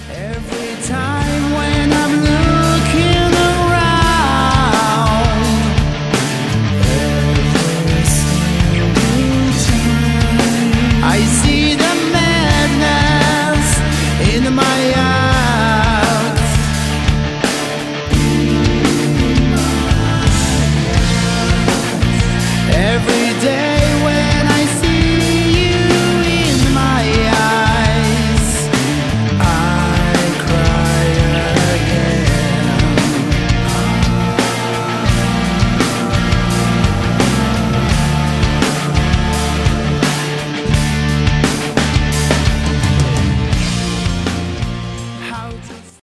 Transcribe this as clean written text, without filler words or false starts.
Every time when I'm looking around, every single time I see the madness in my eyes. Every day